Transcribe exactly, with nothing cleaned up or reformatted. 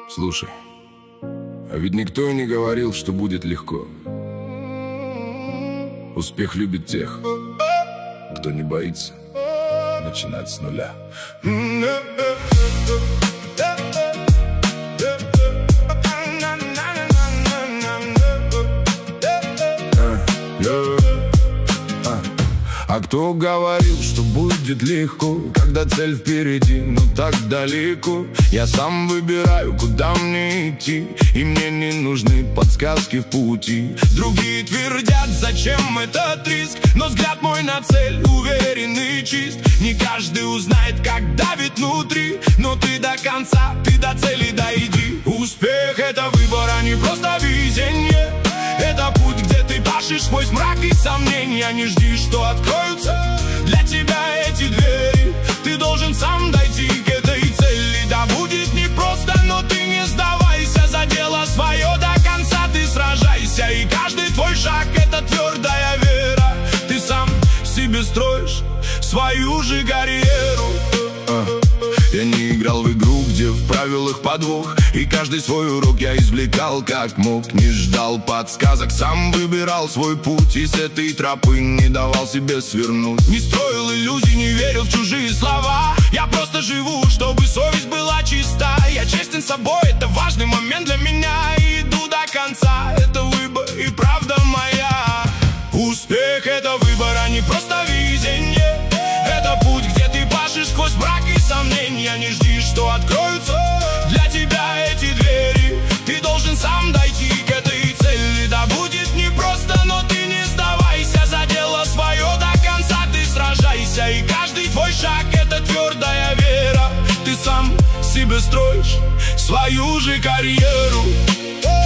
Слушай, а ведь никто и не говорил, что будет легко. Успех любит тех, кто не боится начинать с нуля. А кто говорил, что будет легко, когда цель впереди, но так далеко? Я сам выбираю, куда мне идти, и мне не нужны подсказки в пути. Другие твердят, зачем этот риск, но взгляд мой на цель уверен и чист. Не каждый узнает, как давит внутри, но ты до конца, ты до цели дойди. Успех — это выбор, а не просто везение. Это путь, где ты пашешь сквозь мрак и сомнения. Не жди, что откроются для тебя эти двери. Ты должен сам дойти к этой цели. Да будет непросто, но ты не сдавайся. За дело свое до конца ты сражайся. И каждый твой шаг — это твердая вера. Ты сам себе строишь свою же карьеру. Я не играл в игру, где в правилах подвох, и каждый свой урок я извлекал как мог. Не ждал подсказок, сам выбирал свой путь, и с этой тропы не давал себе свернуть. Не строил иллюзий, не верил в чужие слова. Я просто живу, чтобы совесть была чиста. Я честен с собой, это важный момент для меня. И иду до конца, это выбор и правда моя. Успех — это выбор, а не просто везение. Это путь, где ты пашешь сквозь мрак и сомнения. Не жди, что откроются для тебя эти двери. Ты должен сам дойти к этой цели. Да будет непросто, но ты не сдавайся. За дело свое до конца ты сражайся. И каждый твой шаг — это твердая вера. Ты сам себе строишь свою же карьеру.